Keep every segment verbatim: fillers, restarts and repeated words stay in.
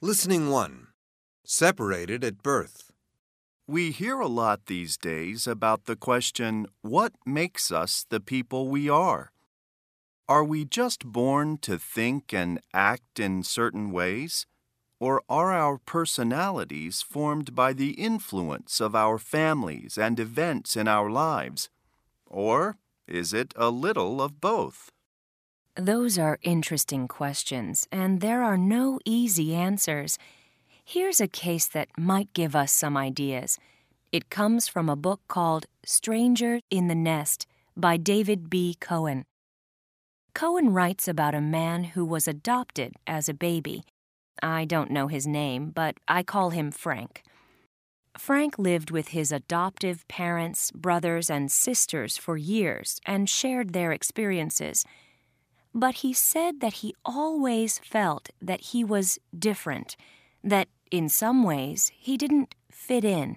Listening one. Separated at birth. We hear a lot these days about the question, what makes us the people we are? Are we just born to think and act in certain ways? Or are our personalities formed by the influence of our families and events in our lives? Or is it a little of both? Those are interesting questions, and there are no easy answers. Here's a case that might give us some ideas. It comes from a book called Stranger in the Nest by David B. Cohen. Cohen writes about a man who was adopted as a baby. I don't know his name, but I call him Frank. Frank lived with his adoptive parents, brothers, and sisters for years and shared their experiences. But he said that he always felt that he was different, that in some ways he didn't fit in.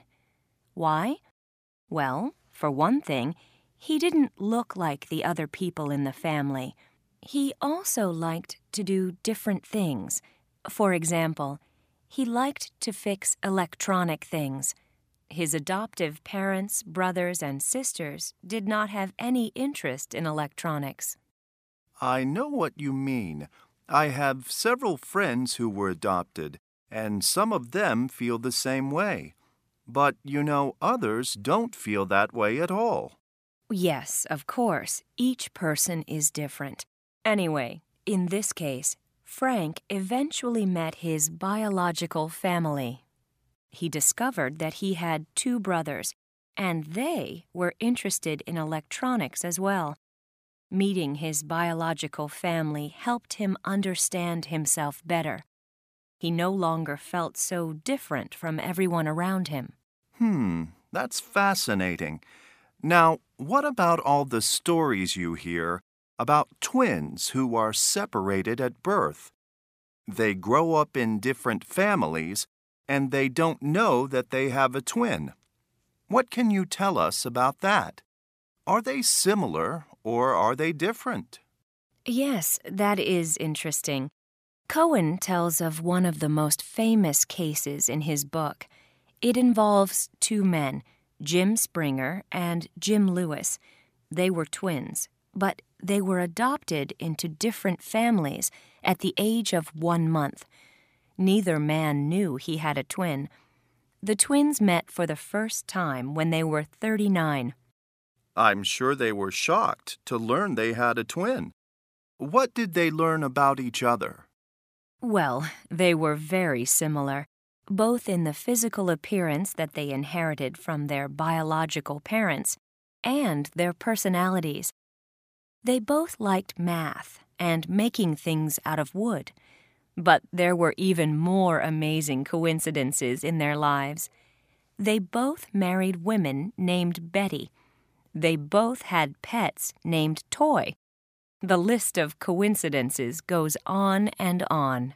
Why? Well, for one thing, he didn't look like the other people in the family. He also liked to do different things. For example, he liked to fix electronic things. His adoptive parents, brothers, and sisters did not have any interest in electronics. I know what you mean. I have several friends who were adopted, and some of them feel the same way. But, you know, others don't feel that way at all. Yes, of course. Each person is different. Anyway, in this case, Frank eventually met his biological family. He discovered that he had two brothers, and they were interested in electronics as well. Meeting his biological family helped him understand himself better. He no longer felt so different from everyone around him. Hmm, that's fascinating. Now, what about all the stories you hear about twins who are separated at birth? They grow up in different families, and they don't know that they have a twin. What can you tell us about that? Are they similar or are they different? Yes, that is interesting. Cohen tells of one of the most famous cases in his book. It involves two men, Jim Springer and Jim Lewis. They were twins, but they were adopted into different families at the age of one month. Neither man knew he had a twin. The twins met for the first time when they were thirty-nine. I'm sure they were shocked to learn they had a twin. What did they learn about each other? Well, they were very similar, both in the physical appearance that they inherited from their biological parents and their personalities. They both liked math and making things out of wood. But there were even more amazing coincidences in their lives. They both married women named Betty. They both had pets named Toy. The list of coincidences goes on and on.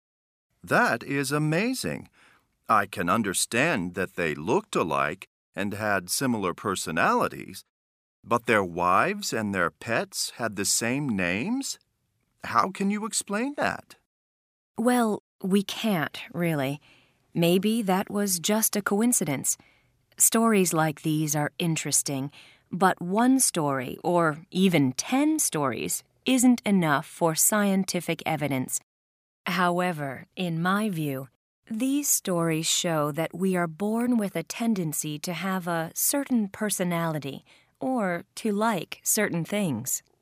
That is amazing. I can understand that they looked alike and had similar personalities, but their wives and their pets had the same names? How can you explain that? Well, we can't, really. Maybe that was just a coincidence. Stories like these are interesting, but one story, or even ten stories, isn't enough for scientific evidence. However, in my view, these stories show that we are born with a tendency to have a certain personality or to like certain things.